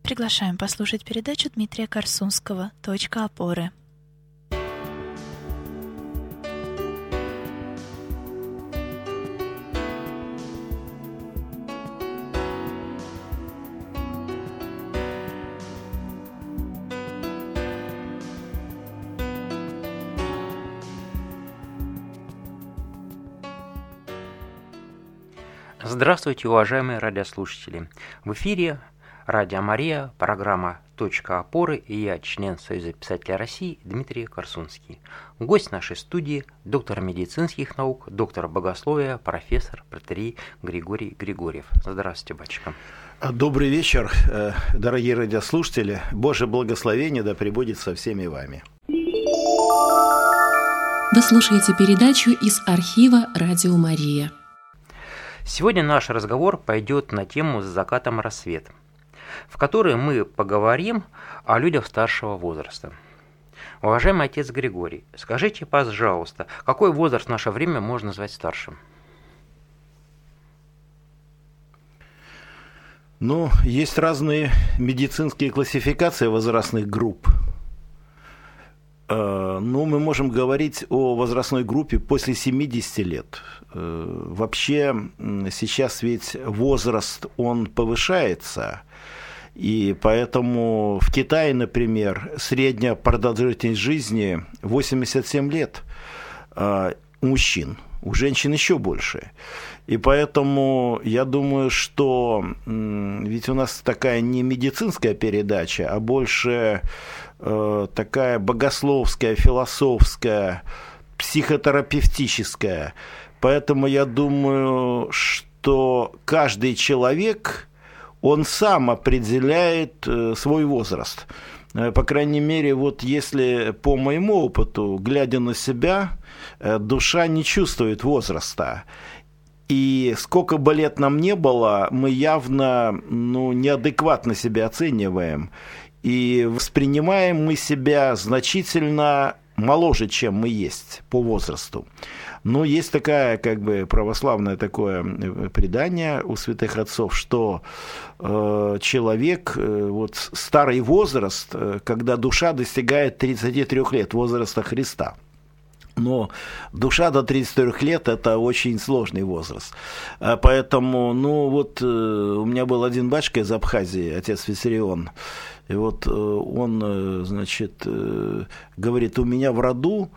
Приглашаем послушать передачу Дмитрия Корсунского «Точка опоры». Здравствуйте, уважаемые радиослушатели! В эфире Радио Мария, программа «Точка опоры» и я, член Союза писателей России Дмитрий Корсунский. Гость нашей студии – доктор медицинских наук, доктор богословия, профессор протерей Григорий Григорьев. Здравствуйте, батюшка. Добрый вечер, дорогие радиослушатели. Божье благословение да пребудет со всеми вами. Вы слушаете передачу из архива «Радио Мария». Сегодня наш разговор пойдет на тему «С закатом рассвет», в которой мы поговорим о людях старшего возраста. Уважаемый отец Григорий, скажите, пожалуйста, какой возраст в наше время можно назвать старшим? Есть разные медицинские классификации возрастных групп. Мы можем говорить о возрастной группе после 70 лет. Вообще сейчас ведь возраст, он повышается, и поэтому в Китае, например, средняя продолжительность жизни 87 лет у мужчин, у женщин еще больше. И поэтому я думаю, что ведь у нас такая не медицинская передача, а больше такая богословская, философская, психотерапевтическая. Поэтому я думаю, что каждый человек, он сам определяет свой возраст. По крайней мере, вот если по моему опыту, глядя на себя, душа не чувствует возраста. И сколько бы лет нам не было, мы явно неадекватно себя оцениваем. И воспринимаем мы себя значительно моложе, чем мы есть по возрасту. Но есть такая, православное такое предание у святых отцов, что человек, старый возраст, когда душа достигает 33 лет, возраста Христа. Но душа до 33 лет – это очень сложный возраст. Поэтому, у меня был один батюшка из Абхазии, отец Виссарион. И вот он, говорит, у меня в роду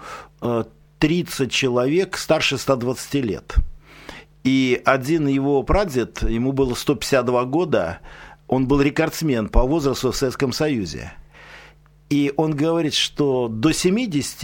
30 человек старше 120 лет. И один его прадед, ему было 152 года, он был рекордсмен по возрасту в Советском Союзе. И он говорит, что до 70,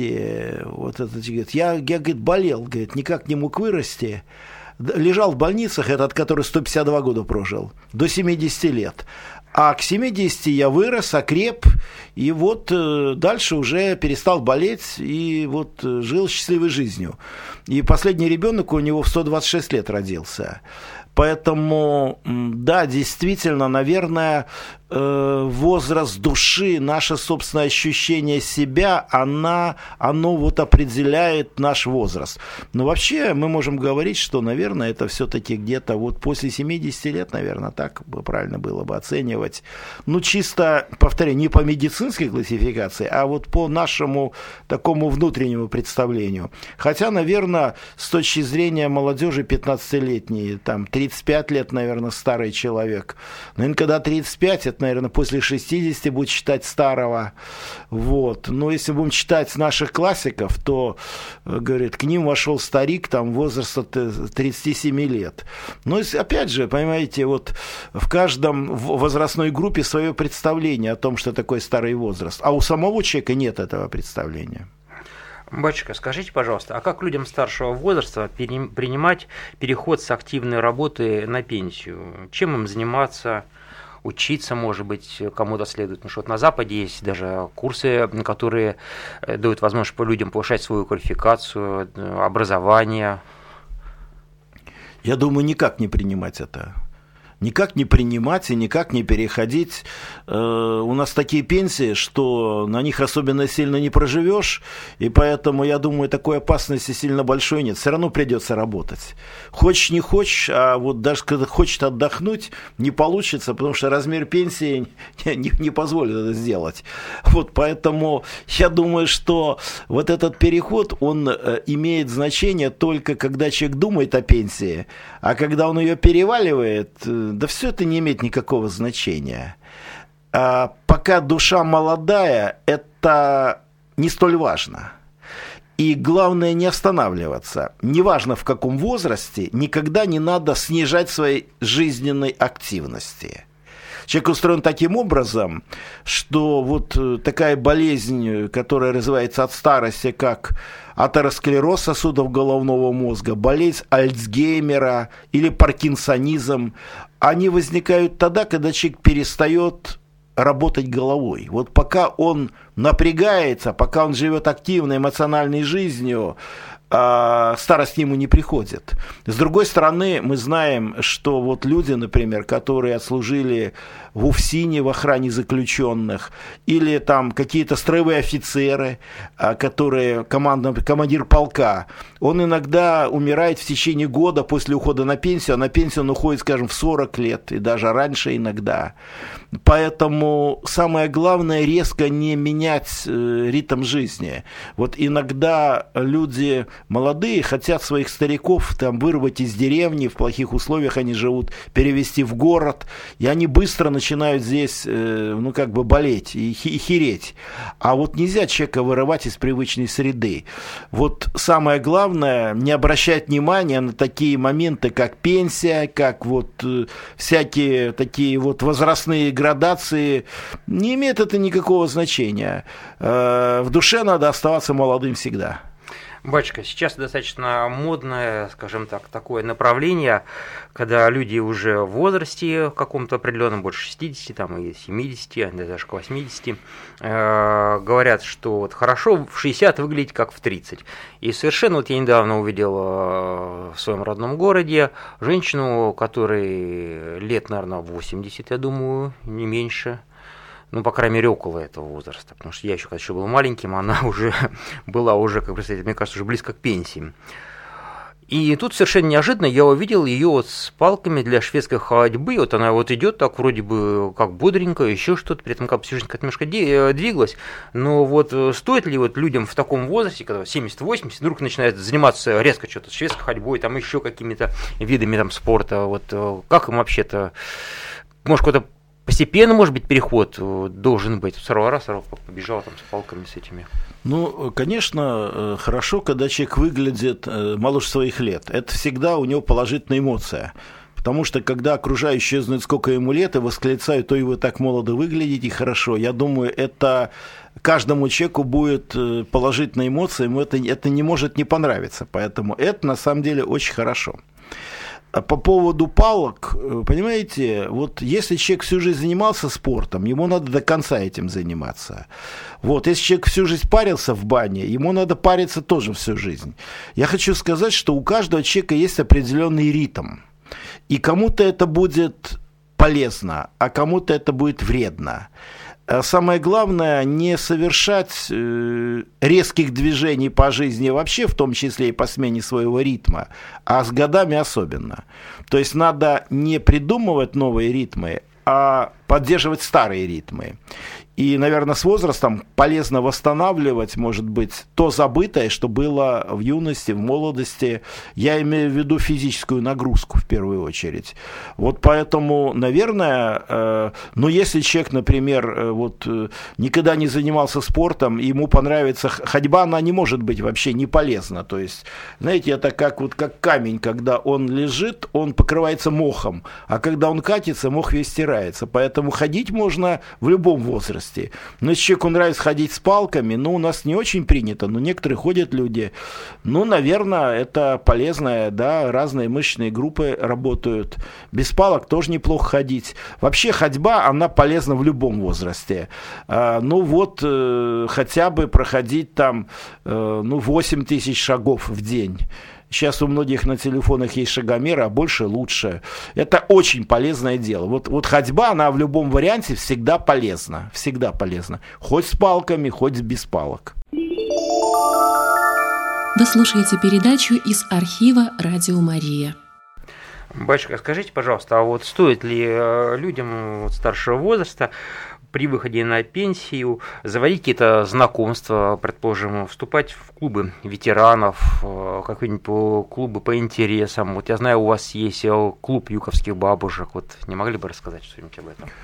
я говорит, болел, говорит, никак не мог вырасти. Лежал в больницах, этот, который 152 года прожил, до 70 лет. А к 70 я вырос, окреп, и дальше уже перестал болеть, и жил счастливой жизнью. И последний ребенок у него в 126 лет родился. Поэтому, да, действительно, наверное, возраст души, наше собственное ощущение себя, оно определяет наш возраст. Но вообще мы можем говорить, что, наверное, это все-таки где-то после 70 лет, наверное, так правильно было бы оценивать. Чисто, повторяю, не по медицинской классификации, а по нашему такому внутреннему представлению. Хотя, наверное, с точки зрения молодежи 15-летней, 35 лет, наверное, старый человек. Наверное, когда 35, это, наверное, после 60 будет считать старого. Но если будем читать наших классиков, то, говорит, к ним вошел старик возраста 37 лет. Но, опять же, понимаете, в каждом возрастной группе свое представление о том, что такое старый возраст. А у самого человека нет этого представления. Батюшка, скажите, пожалуйста, а как людям старшего возраста принимать переход с активной работы на пенсию? Чем им заниматься? Учиться, может быть, кому-то следует. Потому что на Западе есть даже курсы, которые дают возможность людям повышать свою квалификацию, образование. Я думаю, никак не принимать это. никак не принимать и никак не переходить. У нас такие пенсии, что на них особенно сильно не проживешь, и поэтому, я думаю, такой опасности сильно большой нет. Все равно придется работать. Хочешь, не хочешь, а вот даже когда хочет отдохнуть, не получится, потому что размер пенсии не позволит это сделать. Вот поэтому я думаю, что вот этот переход, он имеет значение только когда человек думает о пенсии, а когда он ее переваливает, да все это не имеет никакого значения. А пока душа молодая, это не столь важно. И главное не останавливаться. Неважно в каком возрасте, никогда не надо снижать своей жизненной активности. Человек устроен таким образом, что вот такая болезнь, которая развивается от старости, как атеросклероз сосудов головного мозга, болезнь Альцгеймера или паркинсонизм, они возникают тогда, когда человек перестает работать головой. Вот пока он напрягается, пока он живет активной эмоциональной жизнью, старость к нему не приходит. С другой стороны, мы знаем, что вот люди, например, которые отслужили в УФСИНе, в охране заключенных, или там какие-то строевые офицеры, которые командир полка, он иногда умирает в течение года после ухода на пенсию, а на пенсию он уходит, скажем, в 40 лет, и даже раньше иногда. Поэтому самое главное резко не менять ритм жизни. Вот иногда люди молодые хотят своих стариков там вырвать из деревни, в плохих условиях они живут, перевести в город, и они быстро начинают здесь, болеть и хереть. А вот нельзя человека вырывать из привычной среды. Вот самое главное, не обращать внимания на такие моменты, как пенсия, как вот всякие такие вот возрастные градации. Не имеет это никакого значения. В душе надо оставаться молодым всегда. Батюшка, сейчас достаточно модное, скажем так, такое направление, когда люди уже в возрасте каком-то определенном, больше 60, там, и 70, даже к 80, говорят, что вот хорошо в 60 выглядеть как в 30. И совершенно, вот я недавно увидел в своем родном городе женщину, которой лет, наверное, 80, я думаю, не меньше. Ну, по крайней мере, около этого возраста, потому что я еще, когда еще был маленьким, она уже была как представитель, мне кажется, уже близко к пенсии. И тут совершенно неожиданно я увидел ее вот с палками для шведской ходьбы, вот она вот идет так вроде бы как бодренько, еще что-то, при этом как бы всю жизнь как-то немножко двигалась, но вот стоит ли вот людям в таком возрасте, когда 70-80, вдруг начинает заниматься резко что-то с шведской ходьбой, там еще какими-то видами там спорта, вот как им вообще-то, может, какой-то постепенно, может быть, переход должен быть. Сорвала, побежала там с палками с этими. Ну, конечно, хорошо, когда человек выглядит моложе своих лет. Это всегда у него положительная эмоция. Потому что, когда окружающие знают, сколько ему лет, и восклицают, то и вы так молодо выглядите, хорошо. Я думаю, это каждому человеку будет положительная эмоция, ему это не может не понравиться. Поэтому это, на самом деле, очень хорошо. По поводу палок, понимаете, вот если человек всю жизнь занимался спортом, ему надо до конца этим заниматься. Вот, если человек всю жизнь парился в бане, ему надо париться тоже всю жизнь. Я хочу сказать, что у каждого человека есть определенный ритм. И кому-то это будет полезно, а кому-то это будет вредно. Самое главное, не совершать резких движений по жизни вообще, в том числе и по смене своего ритма, а с годами особенно. То есть надо не придумывать новые ритмы, а поддерживать старые ритмы. И, наверное, с возрастом полезно восстанавливать, может быть, то забытое, что было в юности, в молодости. Я имею в виду физическую нагрузку в первую очередь. Вот поэтому, наверное, если человек, например, никогда не занимался спортом, ему понравится ходьба, она не может быть вообще не полезна. То есть, знаете, это как камень, когда он лежит, он покрывается мохом, а когда он катится, мох весь стирается. Поэтому ходить можно в любом возрасте. Но если человеку нравится ходить с палками, у нас не очень принято, но некоторые ходят люди. Наверное, это полезно, да, разные мышечные группы работают. Без палок тоже неплохо ходить. Вообще ходьба, она полезна в любом возрасте. Хотя бы проходить там, 8 тысяч шагов в день. Сейчас у многих на телефонах есть шагомеры, а больше лучше. Это очень полезное дело. Вот ходьба, она в любом варианте всегда полезна. Всегда полезна. Хоть с палками, хоть без палок. Вы слушаете передачу из архива «Радио Мария». Батюшка, скажите, пожалуйста, а вот стоит ли людям старшего возраста при выходе на пенсию заводить какие-то знакомства, предположим, вступать в клубы ветеранов, какие-нибудь клубы по интересам? Вот я знаю, у вас есть клуб юковских бабушек. Вот не могли бы рассказать что-нибудь об этом?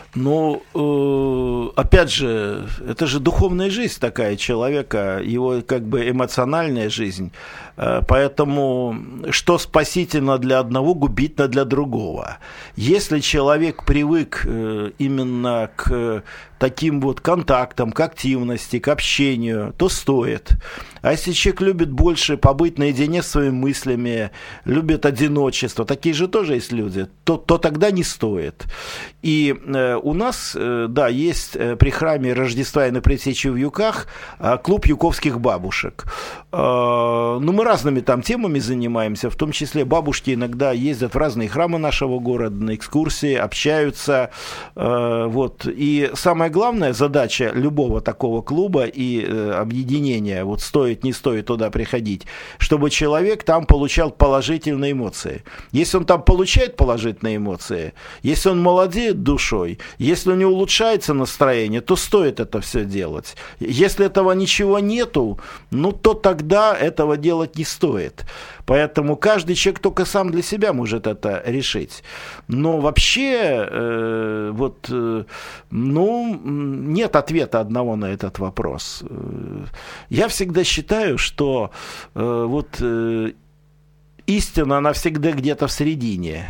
Ну, опять же, это же духовная жизнь такая человека, его как бы эмоциональная жизнь. Поэтому что спасительно для одного, губительно для другого. Если человек привык именно к таким вот контактам, к активности, к общению, то стоит. А если человек любит больше побыть наедине с своими мыслями, любит одиночество, такие же тоже есть люди, то тогда не стоит. И у нас, да, есть при храме Рождества и на Предтечи в Юках клуб юковских бабушек. Ну, мы разными там темами занимаемся, в том числе бабушки иногда ездят в разные храмы нашего города на экскурсии, общаются. Вот. И самое главная задача любого такого клуба и объединения, вот стоит, не стоит туда приходить, чтобы человек там получал положительные эмоции. Если он там получает положительные эмоции, если он молодеет душой, если у него улучшается настроение, то стоит это все делать. Если этого ничего нету, ну то тогда этого делать не стоит. Поэтому каждый человек только сам для себя может это решить. Но вообще, нет ответа одного на этот вопрос. Я всегда считаю, что истина, она всегда где-то в середине.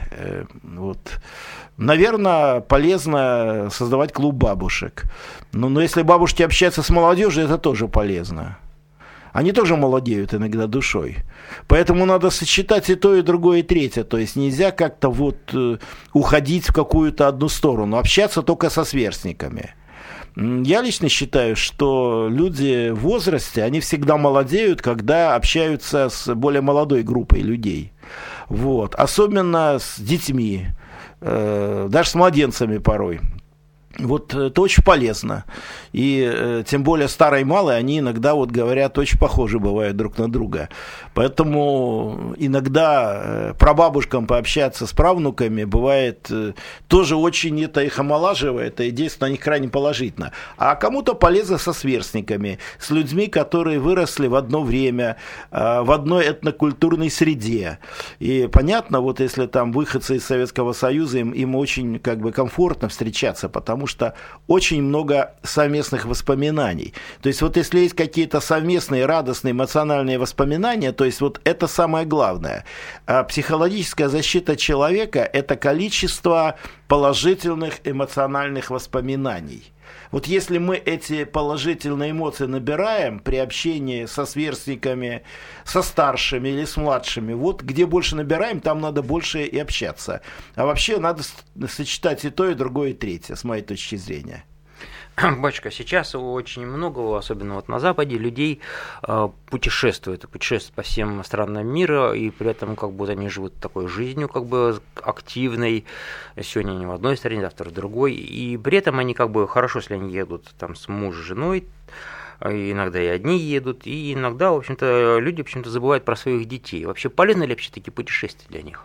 Наверное, полезно создавать клуб бабушек. Но если бабушки общаются с молодежью, это тоже полезно. Они тоже молодеют иногда душой. Поэтому надо сочетать и то, и другое, и третье. То есть нельзя как-то уходить в какую-то одну сторону, общаться только со сверстниками. Я лично считаю, что люди в возрасте, они всегда молодеют, когда общаются с более молодой группой людей. Вот. Особенно с детьми, даже с младенцами порой. Вот это очень полезно. И тем более старые и малые, они иногда, говорят, очень похожи бывают друг на друга. Поэтому иногда прабабушкам пообщаться с правнуками бывает тоже очень, это их омолаживает и действует на них крайне положительно. А кому-то полезно со сверстниками, с людьми, которые выросли в одно время, в одной этнокультурной среде. И понятно, если там выходцы из Советского Союза, им очень комфортно встречаться, потому что очень много совместных воспоминаний. То есть если есть какие-то совместные радостные эмоциональные воспоминания, то есть это самое главное. А психологическая защита человека – это количество положительных эмоциональных воспоминаний. Если мы эти положительные эмоции набираем при общении со сверстниками, со старшими или с младшими, где больше набираем, там надо больше и общаться. А вообще надо сочетать и то, и другое, и третье, с моей точки зрения. Батюшка, сейчас очень много, особенно на Западе, людей путешествуют по всем странам мира, и при этом они живут такой жизнью активной. Сегодня они в одной стране, завтра в другой, и при этом они хорошо, если они едут там с мужем, женой, иногда и одни едут, и иногда, в общем-то, люди забывают про своих детей. Вообще полезны ли вообще такие путешествия для них?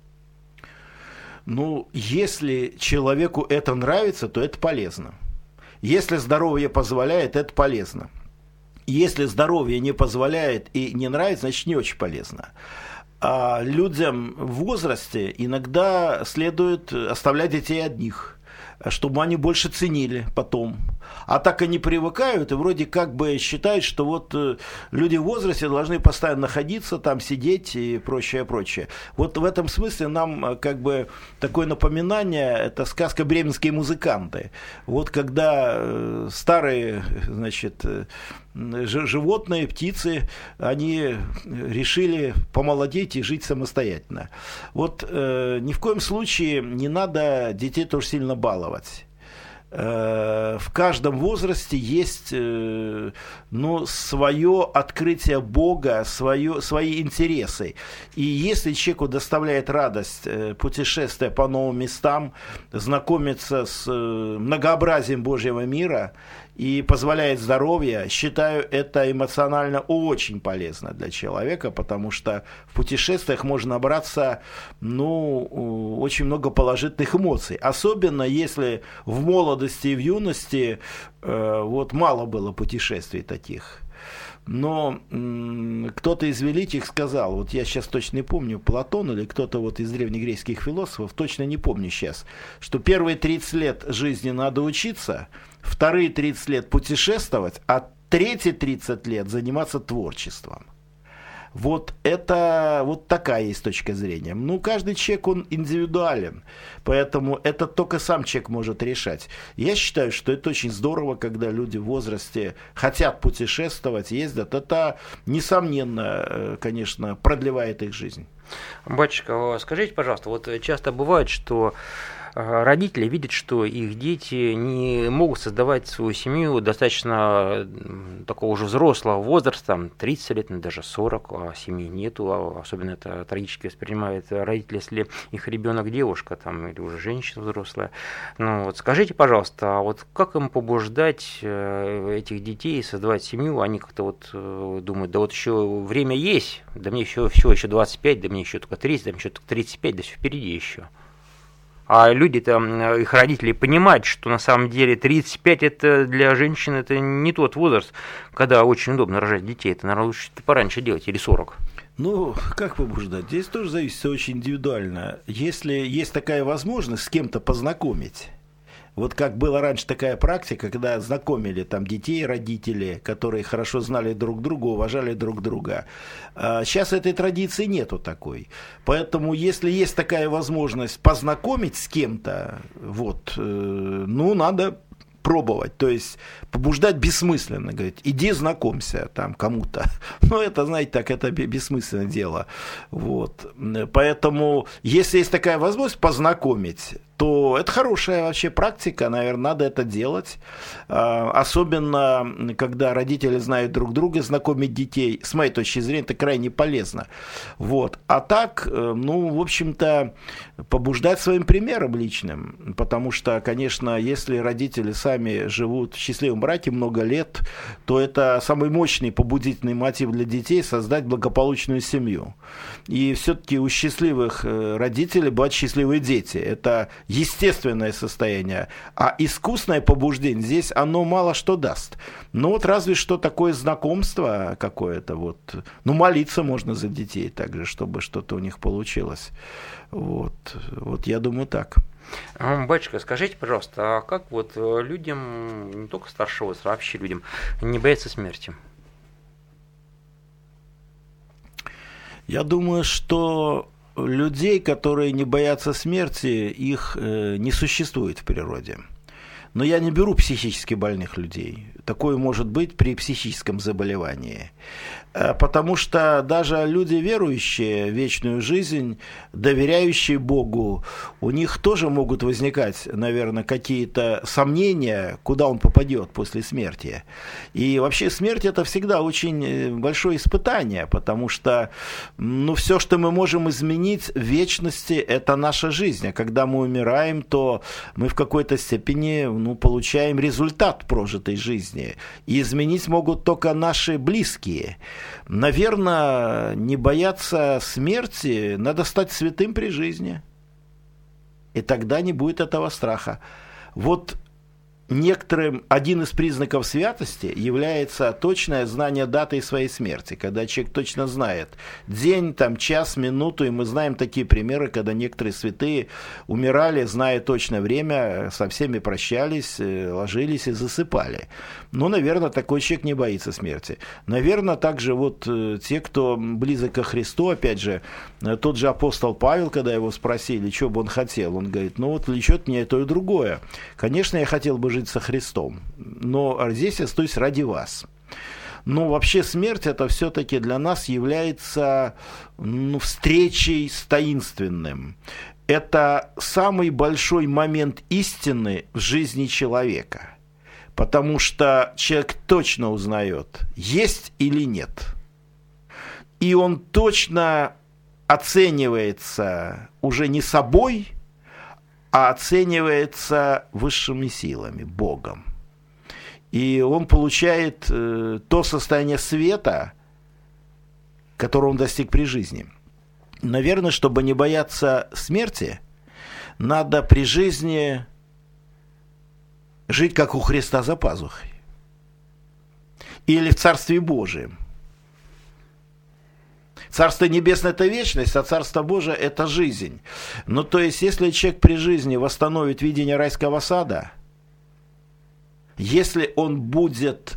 Если человеку это нравится, то это полезно. Если здоровье позволяет, это полезно. Если здоровье не позволяет и не нравится, значит, не очень полезно. А людям в возрасте иногда следует оставлять детей одних, чтобы они больше ценили потом. А так они привыкают и вроде считают, что люди в возрасте должны постоянно находиться, там сидеть и прочее, прочее. В этом смысле нам такое напоминание, это сказка «Бременские музыканты». Когда старые, животные, птицы, они решили помолодеть и жить самостоятельно. Ни в коем случае не надо детей тоже сильно баловать. в каждом возрасте есть свое открытие Бога, свои интересы. И если человеку доставляет радость путешествие по новым местам, знакомиться с многообразием Божьего мира и позволяет здоровье, считаю, это эмоционально очень полезно для человека, потому что в путешествиях можно набраться очень много положительных эмоций. Особенно если в молодости и в юности мало было путешествий таких. Но кто-то из великих сказал, вот я сейчас точно не помню, Платон или кто-то из древнегреческих философов, точно не помню сейчас, что первые 30 лет жизни надо учиться, вторые 30 лет путешествовать, а третьи 30 лет заниматься творчеством. Вот это такая есть точка зрения. Каждый человек, он индивидуален, поэтому это только сам человек может решать. Я считаю, что это очень здорово, когда люди в возрасте хотят путешествовать, ездят. Это, несомненно, конечно, продлевает их жизнь. Батюшка, скажите, пожалуйста, часто бывает, что родители видят, что их дети не могут создавать свою семью достаточно такого уже взрослого возраста, 30 лет, даже 40, а семьи нету, особенно это трагически воспринимают родители, если их ребенок девушка или уже женщина взрослая. Скажите, пожалуйста, как им побуждать этих детей создавать семью? Они как-то думают, еще время есть, да мне еще 25, да мне еще только 30, да мне еще только 35, да все впереди еще. А люди-то, их родители понимают, что на самом деле 35 это для женщин это не тот возраст, когда очень удобно рожать детей. Это, наверное, лучше пораньше делать, или 40. Как побуждать? Здесь тоже зависит все очень индивидуально. Если есть такая возможность с кем-то познакомить, как была раньше такая практика, когда знакомили детей, родители, которые хорошо знали друг друга, уважали друг друга. Сейчас этой традиции нету такой. Поэтому, если есть такая возможность познакомить с кем-то, надо пробовать, то есть побуждать бессмысленно, говорить, иди знакомься кому-то. Это, знаете, это бессмысленное дело. Поэтому, если есть такая возможность познакомить, то это хорошая вообще практика, наверное, надо это делать. Особенно, когда родители знают друг друга, знакомить детей, с моей точки зрения, это крайне полезно. А так, в общем-то, побуждать своим примером личным, потому что, конечно, если родители сами живут в счастливом браке много лет, то это самый мощный побудительный мотив для детей – создать благополучную семью. И все-таки у счастливых родителей бывают счастливые дети. Это естественное состояние. А искусственное побуждение здесь, оно мало что даст. Разве что такое знакомство какое-то. Молиться можно за детей также, чтобы что-то у них получилось. Я думаю, так. Батюшка, скажите, пожалуйста, а как людям, не только старшего возраста, а вообще людям, не бояться смерти? Я думаю, что людей, которые не боятся смерти, их не существует в природе. Но я не беру психически больных людей. Такое может быть при психическом заболевании. Потому что даже люди, верующие в вечную жизнь, доверяющие Богу, у них тоже могут возникать, наверное, какие-то сомнения, куда он попадет после смерти. И вообще смерть – это всегда очень большое испытание, потому что все, что мы можем изменить в вечности, это наша жизнь. А когда мы умираем, то мы в какой-то степени получаем результат прожитой жизни. И изменить могут только наши близкие. Наверное, не бояться смерти, надо стать святым при жизни. И тогда не будет этого страха. Некоторым один из признаков святости является точное знание даты своей смерти, когда человек точно знает день, час, минуту, и мы знаем такие примеры, когда некоторые святые умирали, зная точное время, со всеми прощались, ложились и засыпали. Наверное, такой человек не боится смерти. Наверное, также те, кто близок ко Христу, опять же, тот же апостол Павел, когда его спросили, что бы он хотел, он говорит, влечет меня и то, и другое. Конечно, я хотел бы жить со Христом, но здесь я остаюсь ради вас. Но вообще смерть это все-таки для нас является встречей с таинственным. Это самый большой момент истины в жизни человека. Потому что человек точно узнает, есть или нет. И он точно оценивается уже не собой, а оценивается высшими силами, Богом. И он получает то состояние света, которого он достиг при жизни. Наверное, чтобы не бояться смерти, надо при жизни жить, как у Христа за пазухой. Или в Царстве Божием. Царство Небесное – это вечность, а Царство Божие – это жизнь. Ну, то есть, если человек при жизни восстановит видение райского сада, если он будет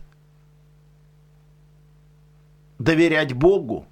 доверять Богу,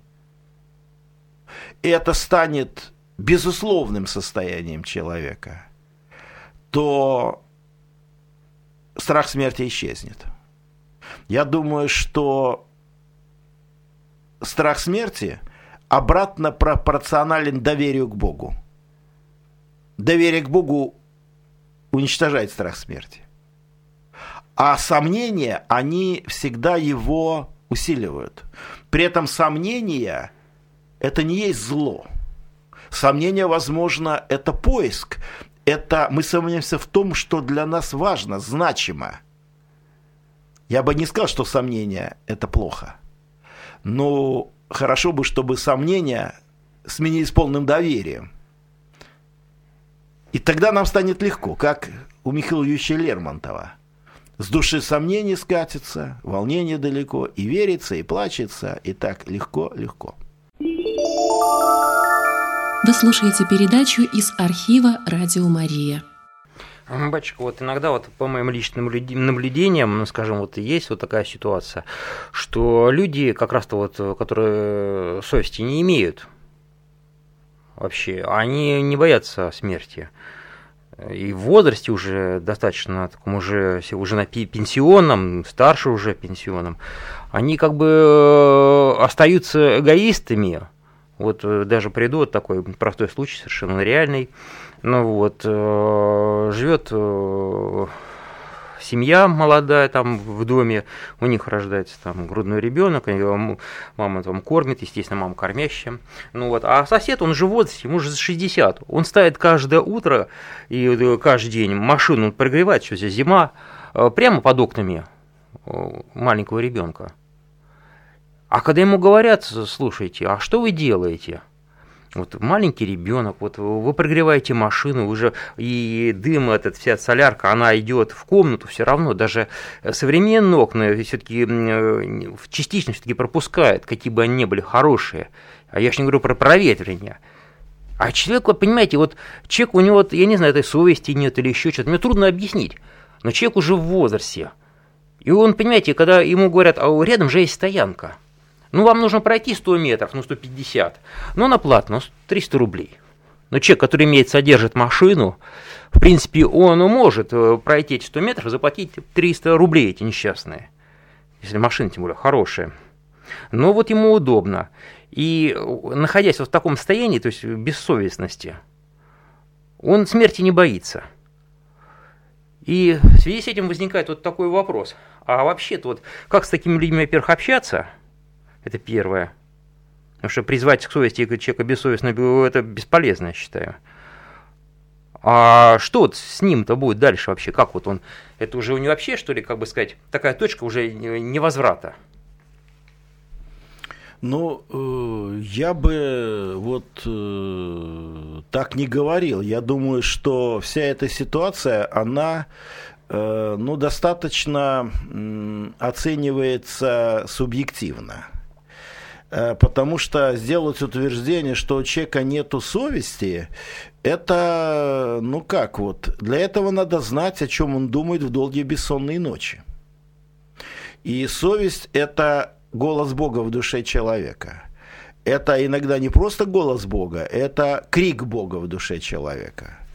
и это станет безусловным состоянием человека, то страх смерти исчезнет. Я думаю, что страх смерти обратно пропорционален доверию к Богу. Доверие к Богу уничтожает страх смерти. А сомнения, они всегда его усиливают. При этом сомнения – это не есть зло. Сомнение, возможно, это поиск. Это мы сомневаемся в том, что для нас важно, значимо. Я бы не сказал, что сомнение – это плохо. Но хорошо бы, чтобы сомнения сменились полным доверием. И тогда нам станет легко, как у Михаила Юрьевича Лермонтова. С души сомнений скатится, волнение далеко, и верится, и плачется, и так легко-легко. Вы слушаете передачу из архива «Радио Мария». Батюшка, вот иногда вот по моим личным наблюдениям, скажем, вот есть вот такая ситуация, что люди, как раз-то вот, которые совести не имеют вообще, они не боятся смерти. И в возрасте уже достаточно, таком уже на пенсионном, старше уже пенсионном, они как бы остаются эгоистами. Вот даже приду, вот такой простой случай, совершенно реальный. Ну вот, живет семья молодая там в доме, у них рождается там грудной ребенок, мама там кормит, естественно, мама кормящая. Ну вот, а сосед, он же в возрасте, ему уже за 60, он ставит каждое утро и каждый день машину прогревает, что здесь зима, прямо под окнами маленького ребенка. А когда ему говорят, слушайте, а что вы делаете? Вот маленький ребенок, вот вы прогреваете машину, уже и дым этот, вся солярка, она идет в комнату, все равно даже современные окна все-таки частично все-таки пропускают, какие бы они ни были хорошие. А я же не говорю про проветривание. А человек, вот понимаете, вот человек, у него, я не знаю, этой совести нет или еще что-то, мне трудно объяснить, но человек уже в возрасте. И он, понимаете, когда ему говорят, а рядом же есть стоянка. Ну, вам нужно пройти 100 метров, 150, но на платно, 300 рублей. Но человек, который содержит машину, в принципе, он может пройти эти 100 метров, заплатить 300 рублей эти несчастные, если машина, тем более, хорошая. Но вот ему удобно. И находясь вот в таком состоянии, то есть бессовестности, он смерти не боится. И в связи с этим возникает вот такой вопрос. А вообще-то вот как с такими людьми, во-первых, общаться? Это первое. Потому что призвать к совести человека бессовестного – это бесполезно, я считаю. А что вот с ним-то будет дальше вообще? Как вот он? Это уже у него вообще, что ли, как бы сказать, такая точка уже невозврата? Ну, я бы вот так не говорил. Я думаю, что вся эта ситуация, она достаточно оценивается субъективно. Потому что сделать утверждение, что у человека нету совести, это, для этого надо знать, о чем он думает в долгие бессонные ночи. И совесть – это голос Бога в душе человека. Это иногда не просто голос Бога, это крик Бога в душе человека.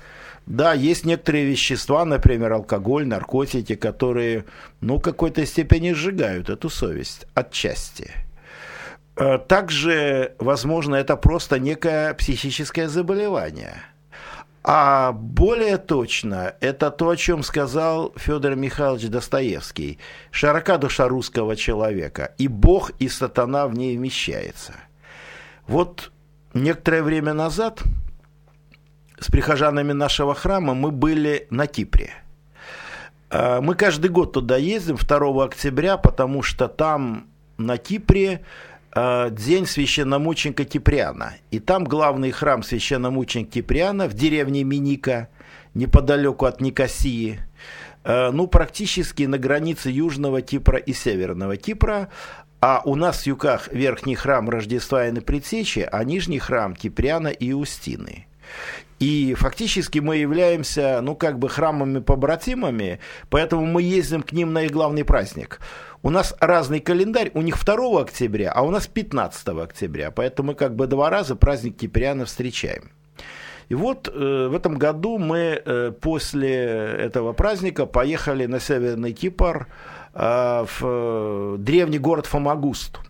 Да, есть некоторые вещества, например, алкоголь, наркотики, которые, в какой-то степени сжигают эту совесть отчасти. Также, возможно, это просто некое психическое заболевание. А более точно, это то, о чем сказал Федор Михайлович Достоевский. «Широка душа русского человека, и Бог, и сатана в ней вмещается». Вот некоторое время назад с прихожанами нашего храма мы были на Кипре. Мы каждый год туда ездим 2 октября, потому что там, на Кипре, день священномученика Киприана. И там главный храм священномученика Киприана в деревне Миника, неподалеку от Никосии, практически на границе Южного Кипра и Северного Кипра. А у нас в Юках верхний храм Рождества и Предтечи, а нижний храм Киприана и Иустины. И фактически мы являемся, храмами-побратимами, поэтому мы ездим к ним на их главный праздник. У нас разный календарь, у них 2 октября, а у нас 15 октября, поэтому мы 2 раза праздник Киприана встречаем. И вот в этом году мы после этого праздника поехали на Северный Кипр, в древний город Фомагусту.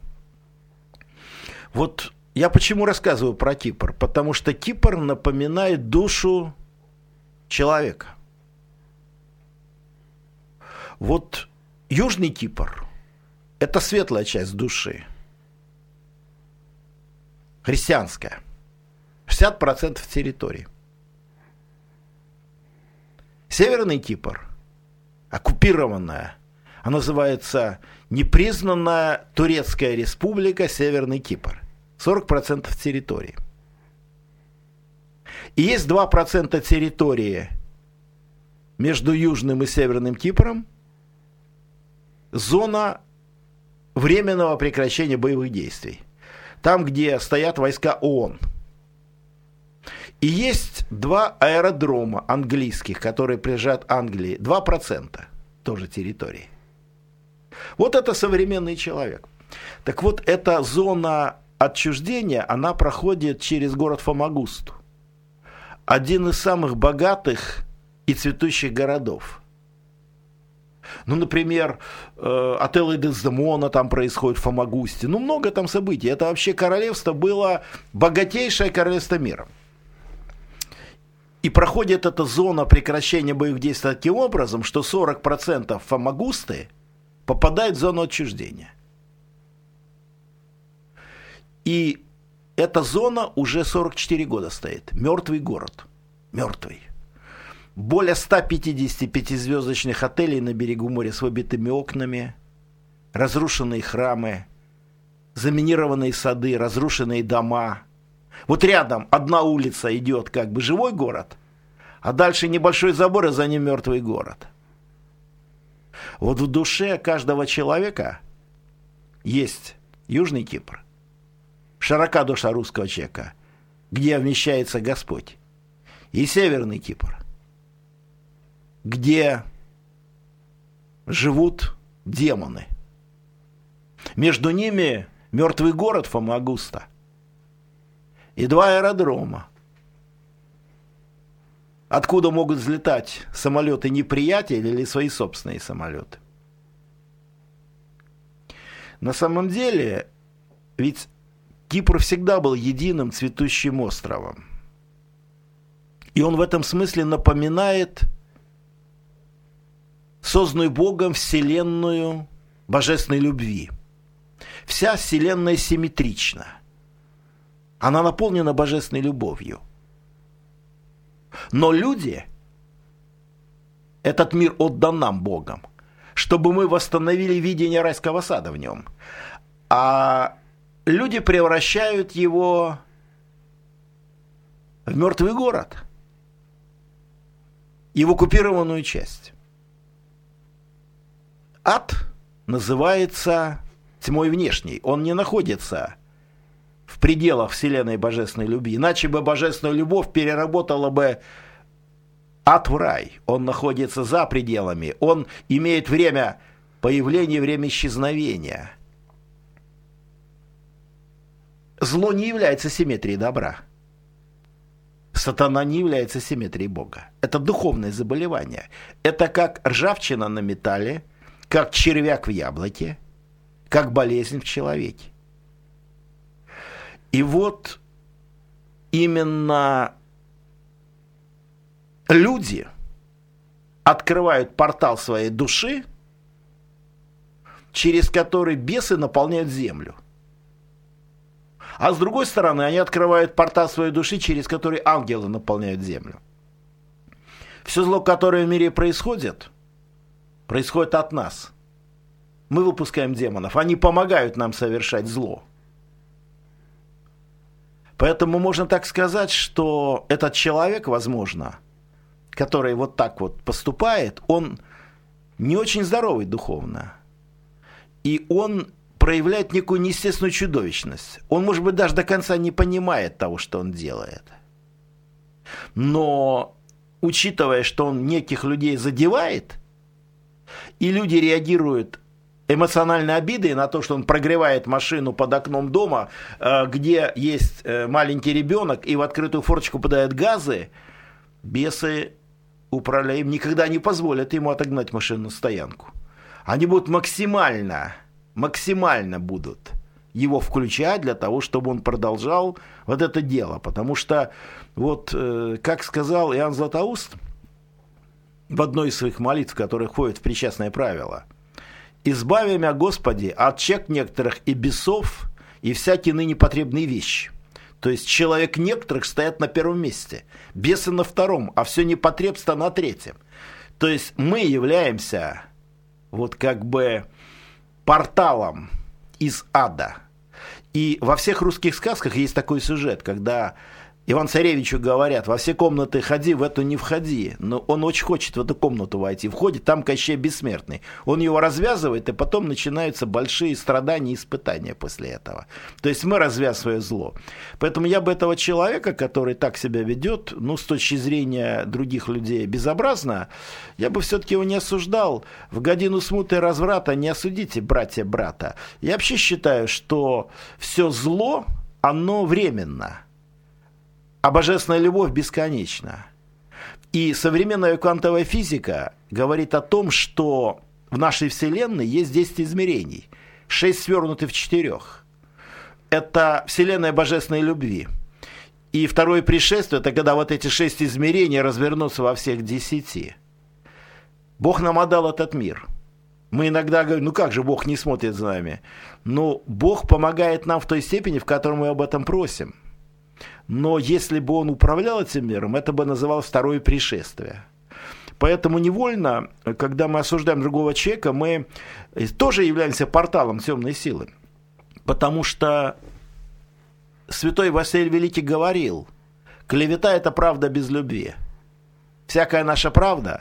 Вот я почему рассказываю про Кипр? Потому что Кипр напоминает душу человека. Вот Южный Кипр – это светлая часть души, христианская, 60% территории. Северный Кипр – оккупированная, она называется непризнанная Турецкая республика Северный Кипр. 40% территории. И есть 2% территории между Южным и Северным Кипром, зона временного прекращения боевых действий. Там, где стоят войска ООН. И есть 2 аэродрома английских, которые принадлежат Англии. 2% тоже территории. Вот это современный человек. Так вот, эта зона отчуждения, она проходит через город Фомагусту. Один из самых богатых и цветущих городов. Например, Отелло и Дездемона там происходит в Фомагусте. Много там событий. Это вообще королевство было богатейшее королевство мира. И проходит эта зона прекращения боевых действий таким образом, что 40% Фомагусты попадает в зону отчуждения. И эта зона уже 44 года стоит. Мертвый город. Мертвый. Более 150 пятизвездочных отелей на берегу моря с выбитыми окнами, разрушенные храмы, заминированные сады, разрушенные дома. Вот рядом одна улица идет живой город, а дальше небольшой забор, и за ним мертвый город. Вот в душе каждого человека есть Южный Кипр. Широка душа русского человека, где вмещается Господь. И Северный Кипр, где живут демоны. Между ними мертвый город Фомагуста и 2 аэродрома, откуда могут взлетать самолеты неприятеля или свои собственные самолеты. На самом деле, ведь Кипр всегда был единым цветущим островом. И он в этом смысле напоминает созданную Богом вселенную божественной любви. Вся вселенная симметрична. Она наполнена божественной любовью. Но люди, этот мир отдан нам Богом, чтобы мы восстановили видение райского сада в нем. А люди превращают его в мертвый город и в оккупированную часть. Ад называется тьмой внешней. Он не находится в пределах вселенной божественной любви. Иначе бы божественная любовь переработала бы ад в рай. Он находится за пределами. Он имеет время появления, время исчезновения. Зло не является симметрией добра. Сатана не является симметрией Бога. Это духовное заболевание. Это как ржавчина на металле, как червяк в яблоке, как болезнь в человеке. И вот именно люди открывают портал своей души, через который бесы наполняют землю. А с другой стороны, они открывают портал своей души, через который ангелы наполняют землю. Все зло, которое в мире происходит от нас. Мы выпускаем демонов, они помогают нам совершать зло. Поэтому можно так сказать, что этот человек, возможно, который вот так вот поступает, он не очень здоровый духовно. И он проявляет некую неестественную чудовищность. Он, может быть, даже до конца не понимает того, что он делает. Но, учитывая, что он неких людей задевает, и люди реагируют эмоциональной обидой на то, что он прогревает машину под окном дома, где есть маленький ребенок, и в открытую форточку подают газы, бесы, управляя им, никогда не позволят ему отогнать машину на стоянку. Они будут максимально будут его включать для того, чтобы он продолжал вот это дело. Потому что, вот, как сказал Иоанн Златоуст в одной из своих молитв, которые входят в причастное правило: «Избави меня, Господи, от чек некоторых и бесов, и всякие ныне потребные вещи». То есть человек некоторых стоят на первом месте, бесы на втором, а все непотребство на третьем. То есть мы являемся вот как бы порталом из ада. И во всех русских сказках есть такой сюжет, когда Иван-Царевичу говорят: во все комнаты ходи, в эту не входи. Но он очень хочет в эту комнату войти. Входит, там Кощей Бессмертный. Он его развязывает, и потом начинаются большие страдания и испытания после этого. То есть мы развязываем свое зло. Поэтому я бы этого человека, который так себя ведет, с точки зрения других людей безобразно, я бы все-таки его не осуждал. В годину смуты и разврата не осудите, братья, брата. Я вообще считаю, что все зло, оно временно. А божественная любовь бесконечна. И современная квантовая физика говорит о том, что в нашей Вселенной есть 10 измерений, 6 свернуты в 4. Это Вселенная божественной любви. И второе пришествие – это когда вот эти 6 измерений развернутся во всех 10. Бог нам отдал этот мир. Мы иногда говорим: как же Бог не смотрит за нами? Бог помогает нам в той степени, в которой мы об этом просим. Но если бы он управлял этим миром, это бы называлось второе пришествие. Поэтому невольно, когда мы осуждаем другого человека, мы тоже являемся порталом темной силы. Потому что святой Василий Великий говорил: клевета – это правда без любви. Всякая наша правда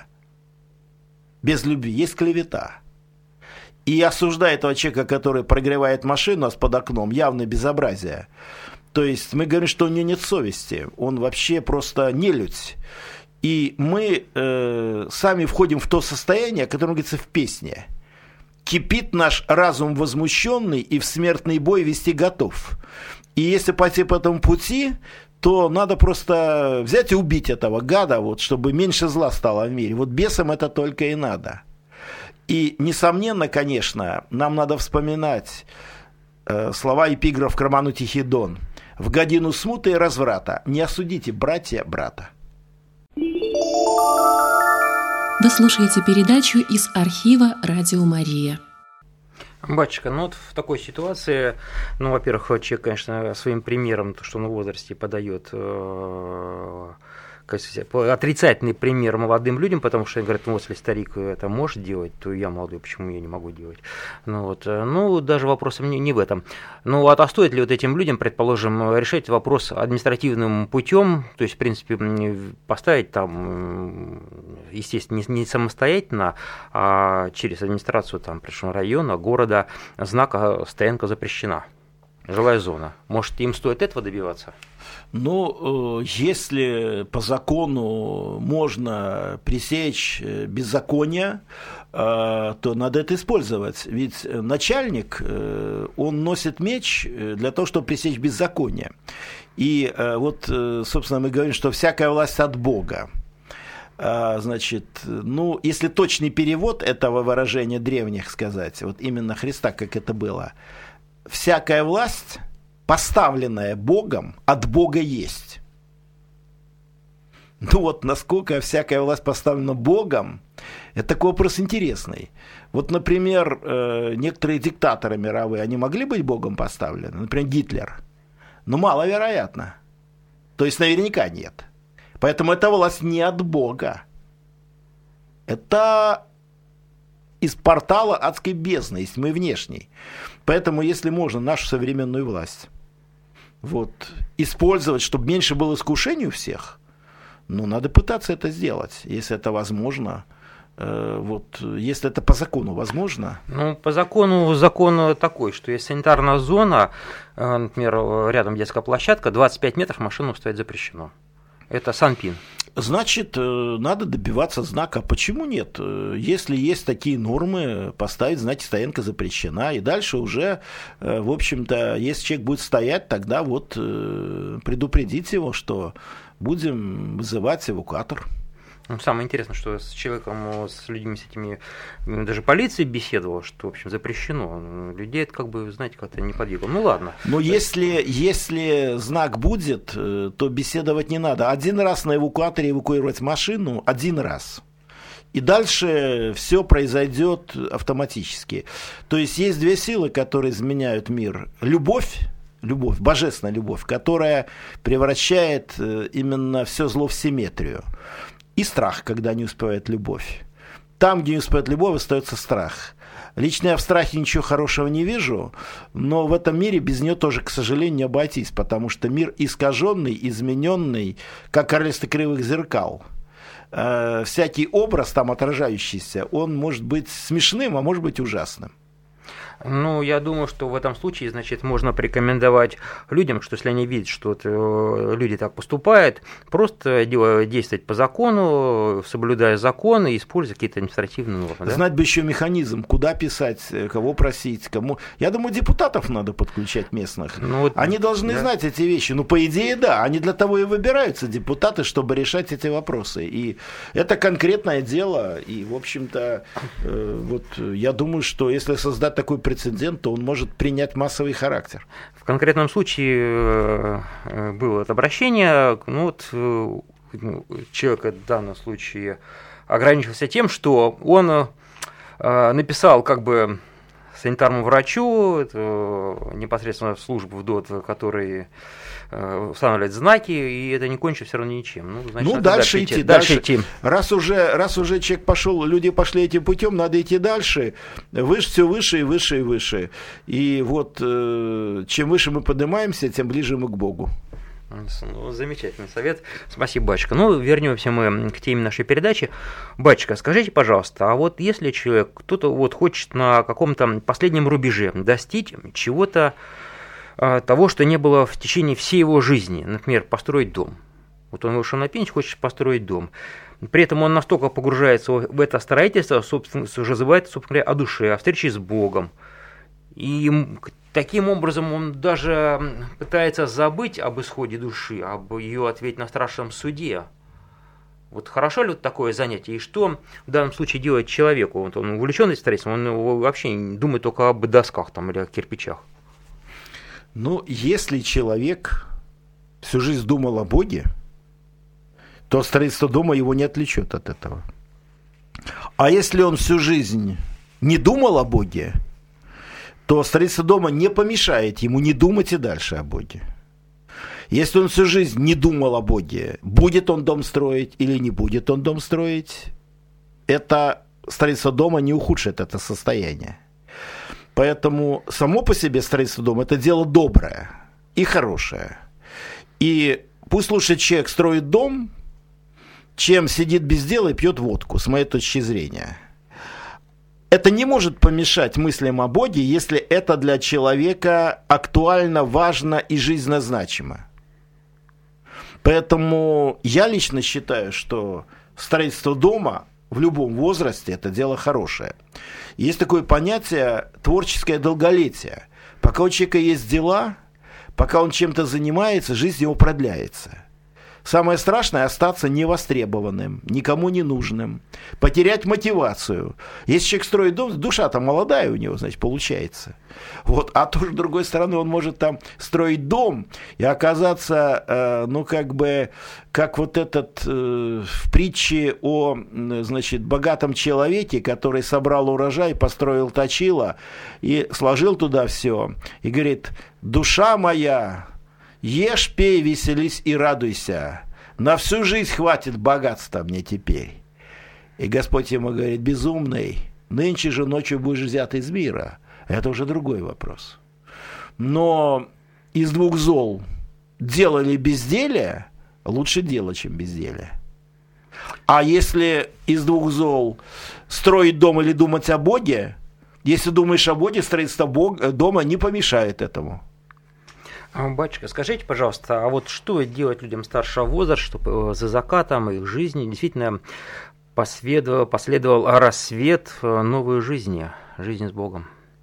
без любви есть клевета. И осуждая этого человека, который прогревает машину под окном, явное безобразие. То есть мы говорим, что у него нет совести, он вообще просто нелюдь. И мы сами входим в то состояние, о котором говорится в песне: «Кипит наш разум возмущенный, и в смертный бой вести готов». И если пойти по этому пути, то надо просто взять и убить этого гада, чтобы меньше зла стало в мире. Вот бесам это только и надо. И, несомненно, конечно, нам надо вспоминать слова эпиграф к роману «Тихий Дон». «В годину смуты и разврата не осудите, братья, брата». Вы слушаете передачу из архива «Радио Мария». Батюшка, вот в такой ситуации, во-первых, человек, конечно, своим примером, то, что он в возрасте подает отрицательный пример молодым людям, потому что, говорят, если старик это может делать, то я молодой, почему я не могу делать? Даже вопрос не в этом. А стоит ли этим людям, предположим, решать вопрос административным путем, то есть, в принципе, поставить там, естественно, не самостоятельно, а через администрацию района, города, знак «Стоянка запрещена». Жилая зона. Может, им стоит этого добиваться? Если по закону можно пресечь беззаконие, то надо это использовать. Ведь начальник, он носит меч для того, чтобы пресечь беззаконие. И вот, собственно, мы говорим, что всякая власть от Бога. Значит, ну, если точный перевод этого выражения древних сказать, вот именно Христа, как это было, всякая власть, поставленная Богом, от Бога есть. Ну вот, насколько всякая власть поставлена Богом, это такой вопрос интересный. Вот, например, некоторые диктаторы мировые, они могли быть Богом поставлены? Например, Гитлер. Но маловероятно. То есть, наверняка нет. Поэтому эта власть не от Бога. Это из портала адской бездны, из тьмы внешней. Поэтому, если можно нашу современную власть вот, использовать, чтобы меньше было искушений у всех, ну, надо пытаться это сделать, если это возможно. Вот, если это по закону возможно? Ну, по закону закон такой, что если санитарная зона, например, рядом детская площадка, 25 метров машину стоять запрещено. Это Санпин. Значит, надо добиваться знака. Почему нет? Если есть такие нормы, поставить знак «стоянка запрещена», и дальше уже, в общем-то, если человек будет стоять, тогда вот предупредить его, что будем вызывать эвакуатор. Самое интересное, что с человеком, с людьми, с этими, даже полиция беседовала, что, в общем, запрещено. Людей это, как бы, знаете, как-то не подвигло. Ну, ладно. Но если знак будет, то беседовать не надо. Один раз на эвакуаторе эвакуировать машину, один раз. И дальше все произойдет автоматически. То есть есть две силы, которые изменяют мир. Любовь, божественная любовь, которая превращает именно все зло в симметрию. И страх, когда не успевает любовь. Там, где не успевает любовь, остается страх. Лично я в страхе ничего хорошего не вижу, но в этом мире без нее тоже, к сожалению, не обойтись, потому что мир искаженный, измененный, как королевство кривых зеркал. Всякий образ там отражающийся, он может быть смешным, а может быть ужасным. Ну, я думаю, что в этом случае, значит, можно порекомендовать людям, что если они видят, что люди так поступают, просто действовать по закону, соблюдая закон и используя какие-то административные нормы. Да? Знать бы еще механизм, куда писать, кого просить, кому. Я думаю, депутатов надо подключать местных. Ну, вот, они должны знать эти вещи. Ну, по идее, да. Они для того и выбираются, депутаты, чтобы решать эти вопросы. И это конкретное дело. И, в общем-то, вот я думаю, что если создать такой прецедент, то он может принять массовый характер. В конкретном случае было это обращение, ну вот человек в данном случае ограничился тем, что он написал как бы санитарному врачу, непосредственно в службу в ДОТ, который устанавливает знаки, и это не кончится все равно ничем. Ну, значит, дальше идти. Раз уже человек пошел, люди пошли этим путем, надо идти дальше, все выше и выше и выше. И вот чем выше мы поднимаемся, тем ближе мы к Богу. Ну, замечательный совет. Спасибо, батюшка. Ну, вернемся мы к теме нашей передачи. Батюшка, скажите, пожалуйста, а вот если человек, кто-то вот хочет на каком-то последнем рубеже достичь чего-то, того, что не было в течение всей его жизни, например, построить дом. Вот он вышел на пенсию, хочет построить дом. При этом он настолько погружается в это строительство, собственно, уже забывает, собственно говоря, о душе, о встрече с Богом. И таким образом он даже пытается забыть об исходе души, об ее ответе на страшном суде. Вот хорошо ли вот такое занятие? И что в данном случае делать человеку? Вот он увлечен этим строительством, он вообще думает только об досках там, или о кирпичах. Ну, если человек всю жизнь думал о Боге, то строительство дома его не отвлечет от этого. А если он всю жизнь не думал о Боге, то строительство дома не помешает ему не думать и дальше о Боге. Если он всю жизнь не думал о Боге, будет он дом строить или не будет он дом строить, это строительство дома не ухудшит это состояние. Поэтому само по себе строительство дома – это дело доброе и хорошее. И пусть лучше человек строит дом, чем сидит без дела и пьет водку, с моей точки зрения. Это не может помешать мыслям о Боге, если это для человека актуально, важно и жизненно значимо. Поэтому я лично считаю, что строительство дома в любом возрасте – это дело хорошее. Есть такое понятие творческое долголетие. Пока у человека есть дела, пока он чем-то занимается, жизнь его продляется. Самое страшное – остаться невостребованным, никому не нужным, потерять мотивацию. Если человек строит дом, душа-то молодая у него, значит, получается. Вот. А тоже, с другой стороны, он может там строить дом и оказаться, как вот этот в притче о, значит, богатом человеке, который собрал урожай, построил точило и сложил туда все. И говорит: душа моя, ешь, пей, веселись и радуйся. На всю жизнь хватит богатства мне теперь. И Господь ему говорит: безумный, нынче же ночью будешь взят из мира. Это уже другой вопрос. Но из двух зол дело или безделие, лучше дело, чем безделие. А если из двух зол строить дом или думать о Боге, если думаешь о Боге, строительство дома не помешает этому. Батюшка, скажите, пожалуйста, а вот что делать людям старшего возраста, чтобы за закатом их жизни действительно последовал рассвет новой жизни с Богом?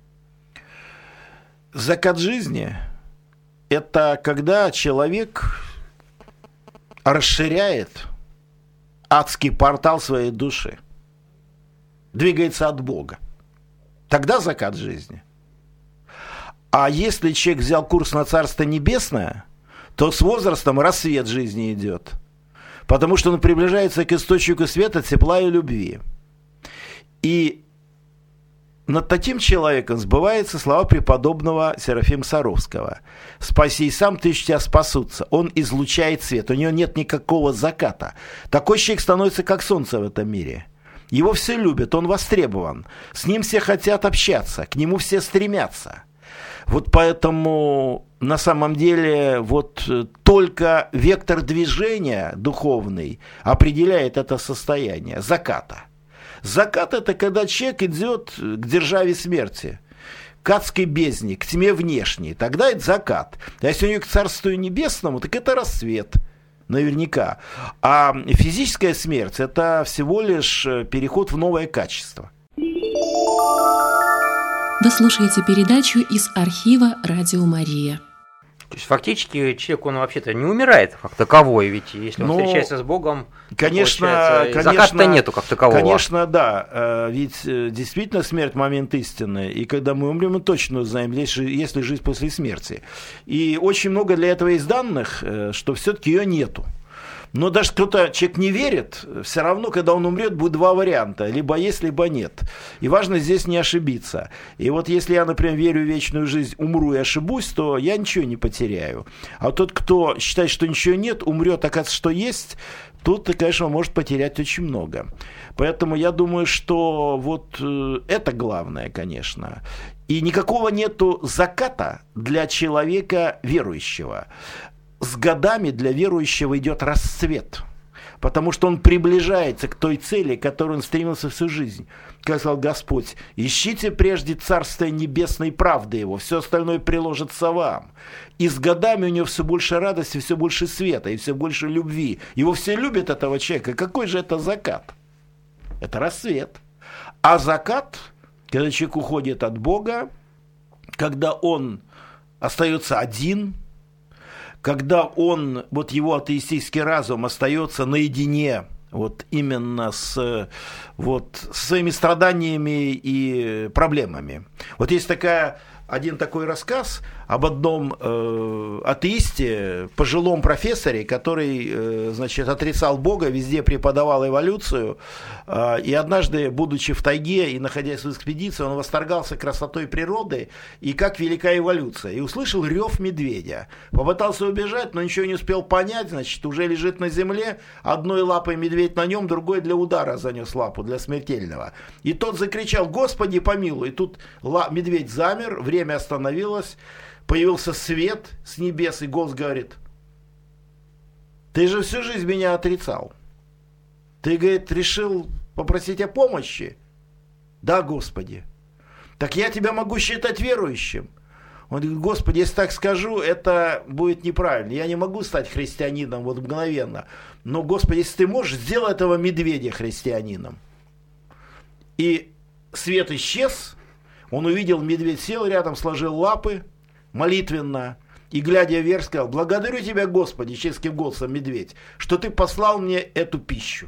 Закат жизни – это когда человек расширяет адский портал своей души, двигается от Бога. Тогда закат жизни. А если человек взял курс на Царство Небесное, то с возрастом рассвет жизни идет. Потому что он приближается к источнику света, тепла и любви. И над таким человеком сбываются слова преподобного Серафима Саровского: «Спаси сам, тысячи тебя спасутся». Он излучает свет, у него нет никакого заката. Такой человек становится как солнце в этом мире. Его все любят, он востребован. С ним все хотят общаться, к нему все стремятся. Вот поэтому на самом деле вот только вектор движения духовный определяет это состояние заката. Закат – это когда человек идет к державе смерти, к адской бездне, к тьме внешней. Тогда это закат. А если у него к Царству Небесному, так это рассвет. Наверняка. А физическая смерть – это всего лишь переход в новое качество. Вы слушаете передачу из архива «Радио Мария». То есть фактически человек, он вообще-то не умирает как таковой, ведь если он встречается с Богом, конечно, заката-то нету как такового. Конечно, да. Ведь действительно смерть – момент истины. И когда мы умрем, мы точно узнаем, есть ли жизнь после смерти. И очень много для этого есть данных, что все-таки ее нету. Но даже человек не верит, все равно, когда он умрет, будет два варианта. Либо есть, либо нет. И важно здесь не ошибиться. И вот если я, например, верю в вечную жизнь, умру и ошибусь, то я ничего не потеряю. А тот, кто считает, что ничего нет, умрет, оказывается, что есть, тут, конечно, он может потерять очень много. Поэтому я думаю, что вот это главное, конечно. И никакого нету заката для человека верующего. С годами для верующего идет расцвет, потому что он приближается к той цели, к которой он стремился всю жизнь. Как сказал Господь: ищите прежде Царство Небесной правды Его, все остальное приложится вам. И с годами у него все больше радости, все больше света и все больше любви. Его все любят, этого человека. Какой же это закат? Это рассвет. А закат, когда человек уходит от Бога, когда он остается один, когда он, вот его атеистический разум остается наедине вот именно с своими страданиями и проблемами. Вот есть один такой рассказ об одном атеисте, пожилом профессоре, который, значит, отрицал Бога, везде преподавал эволюцию, и однажды, будучи в тайге и находясь в экспедиции, он восторгался красотой природы и как велика эволюция, и услышал рев медведя. Попытался убежать, но ничего не успел понять, значит, уже лежит на земле, одной лапой медведь на нем, другой для удара занес лапу, для смертельного. И тот закричал: «Господи, помилуй!» И тут медведь замер, время остановилось, появился свет с небес, и голос говорит: «Ты же всю жизнь меня отрицал. Ты, говорит, решил попросить о помощи?» «Да, Господи». «Так я тебя могу считать верующим». Он говорит: «Господи, если так скажу, это будет неправильно. Я не могу стать христианином вот мгновенно. Но, Господи, если ты можешь, сделай этого медведя христианином». И свет исчез. Он увидел, медведь сел рядом, сложил лапы молитвенно и, глядя вверх, сказал: благодарю тебя, Господи, чистым голосом медведь, что ты послал мне эту пищу.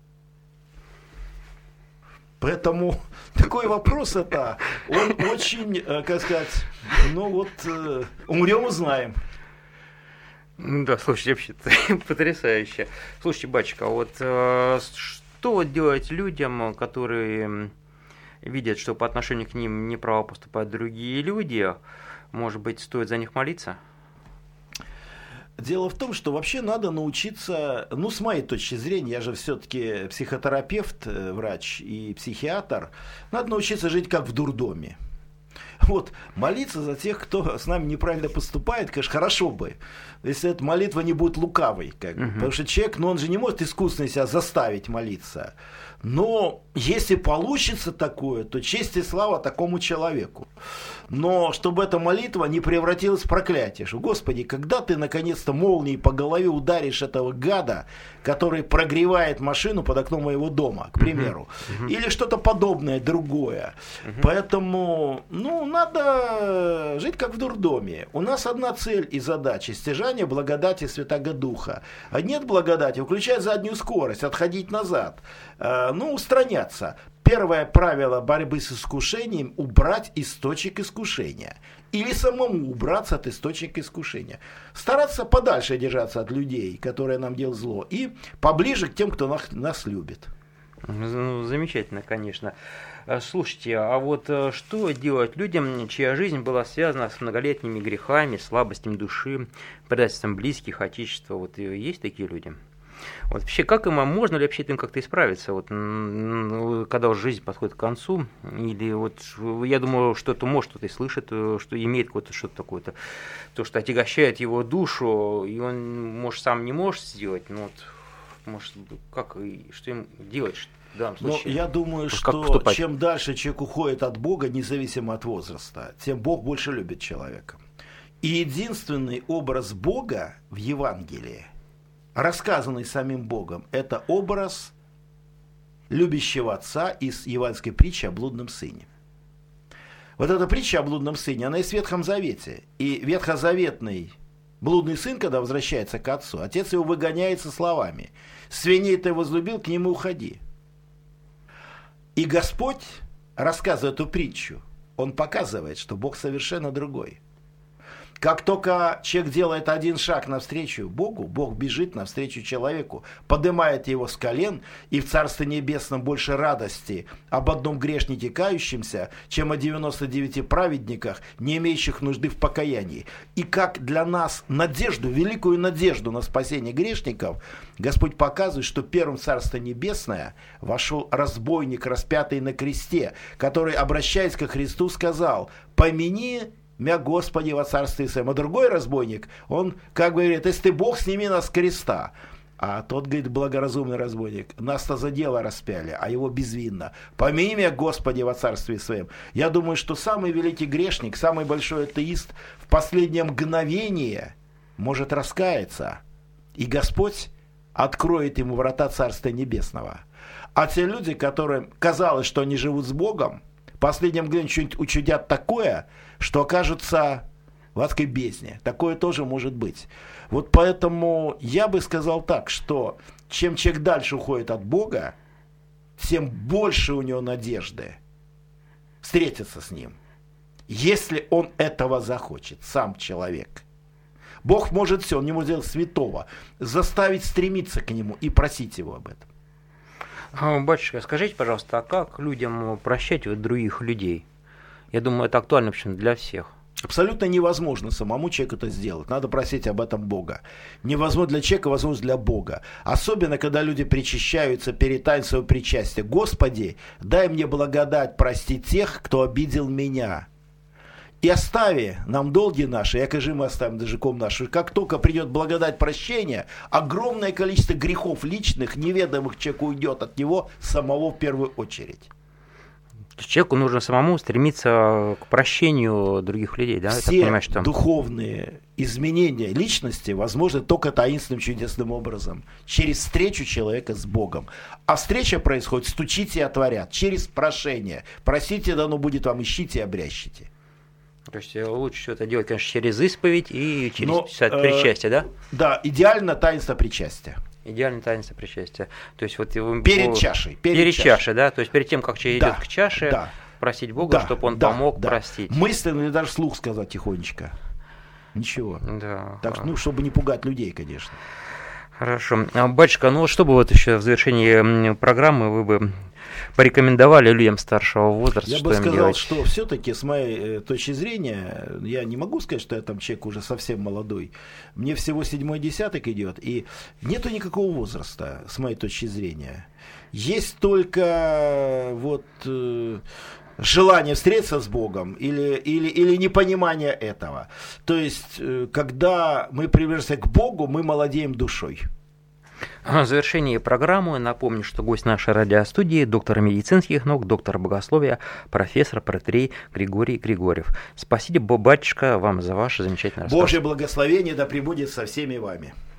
Поэтому такой вопрос это, он очень, как сказать, умрем узнаем. Да, слушайте, вообще потрясающе. Слушайте, батюшка, вот что делать людям, которые видят, что по отношению к ним неправо поступают другие люди? Может быть, стоит за них молиться? Дело в том, что вообще надо научиться, с моей точки зрения, я же все-таки психотерапевт, врач и психиатр, надо научиться жить как в дурдоме. Вот, молиться за тех, кто с нами неправильно поступает, конечно, хорошо бы, если эта молитва не будет лукавой. Потому что человек, он же не может искусственно себя заставить молиться. Но если получится такое, то честь и слава такому человеку. Но чтобы эта молитва не превратилась в проклятие, что, Господи, когда ты наконец-то молнией по голове ударишь этого гада, который прогревает машину под окном моего дома, к примеру, или что-то подобное, другое. Поэтому, надо жить как в дурдоме. У нас одна цель и задача – стяжание благодати Святаго Духа. А нет благодати, включать заднюю скорость, отходить назад, устраняться. Первое правило борьбы с искушением – убрать источник искушения. Или самому убраться от источника искушения. Стараться подальше держаться от людей, которые нам делают зло, и поближе к тем, кто нас любит. Замечательно, конечно. Слушайте, а вот что делать людям, чья жизнь была связана с многолетними грехами, слабостями души, предательством близких, отечества? Вот есть такие люди? Вот вообще, можно ли вообще этим как-то исправиться, когда уже жизнь подходит к концу, или я думаю, что-то может, кто-то и слышит, что имеет какое-то что-то такое-то, то, что отягощает его душу, и он, может, сам не может сделать, что им делать в данном случае? Я думаю, что чем дальше человек уходит от Бога, независимо от возраста, тем Бог больше любит человека. И единственный образ Бога в Евангелии, рассказанный самим Богом, это образ любящего отца из евангельской притчи о блудном сыне. Вот эта притча о блудном сыне, она есть в Ветхом Завете. И ветхозаветный блудный сын, когда возвращается к отцу, отец его выгоняет со словами: «Свиней ты возлюбил, к нему уходи». И Господь, рассказывая эту притчу, Он показывает, что Бог совершенно другой. Как только человек делает один шаг навстречу Богу, Бог бежит навстречу человеку, поднимает его с колен, и в Царстве Небесном больше радости об одном грешнике кающемся, чем о 99 праведниках, не имеющих нужды в покаянии. И как для нас надежду, великую надежду на спасение грешников, Господь показывает, что первым в Царство Небесное вошел разбойник, распятый на кресте, который, обращаясь ко Христу, сказал: «Помяни мя, Господи, во царстве своем». А другой разбойник, он говорит: если ты Бог, сними нас с креста. А тот говорит, благоразумный разбойник: нас-то за дело распяли, а его безвинно. Помяни мя, Господи, во царстве своем. Я думаю, что самый великий грешник, самый большой атеист в последнее мгновение может раскаяться, и Господь откроет ему врата Царства Небесного. А те люди, которым казалось, что они живут с Богом, в последнее мгновение что-нибудь учудят такое, что окажутся в адской бездне. Такое тоже может быть. Вот поэтому я бы сказал так, что чем человек дальше уходит от Бога, тем больше у него надежды встретиться с Ним. Если он этого захочет, сам человек. Бог может все, он не может сделать святого, заставить стремиться к Нему и просить Его об этом. Батюшка, скажите, пожалуйста, а как людям прощать других людей? Я думаю, это актуально, в общем, для всех. Абсолютно невозможно самому человеку это сделать. Надо просить об этом Бога. Невозможно для человека, возможно для Бога. Особенно, когда люди причащаются перед таинством своего причастия. Господи, дай мне благодать простить тех, кто обидел меня. И остави нам долги наши, якоже мы оставим должником нашу. Как только придет благодать прощения, огромное количество грехов личных, неведомых человеку, уйдет от него самого в первую очередь. Человеку нужно самому стремиться к прощению других людей, да? Все духовные изменения личности возможны только таинственным чудесным образом, через встречу человека с Богом. А встреча происходит: стучите и отворят, через прошение. Просите, дано будет вам, ищите и обрящите. То есть лучше всего это делать, конечно, через исповедь и через причастие, да? Да, идеально таинство причастия. Идеальное таинство причастия. То есть вот перед чашей. Перед чашей, да? То есть перед тем, как человек идет к чаше, просить Бога, чтобы он помог простить. Мысленно или даже вслух сказать тихонечко. Ничего. Да. Так что, чтобы не пугать людей, конечно. Хорошо. Батюшка, что бы вот еще в завершении программы вы бы порекомендовали людям старшего возраста? Я бы сказал, что все-таки, с моей точки зрения, я не могу сказать, что я там человек уже совсем молодой. Мне всего 7-й десяток идет, и нету никакого возраста, с моей точки зрения. Есть только желание встретиться с Богом или непонимание этого. То есть, когда мы привержены к Богу, мы молодеем душой. В завершении программы напомню, что гость нашей радиостудии – доктор медицинских наук, доктор богословия, профессор протоиерей Григорий Григорьев. Спасибо, батюшка, вам за ваше замечательное рассказы. Божье благословение да пребудет со всеми вами.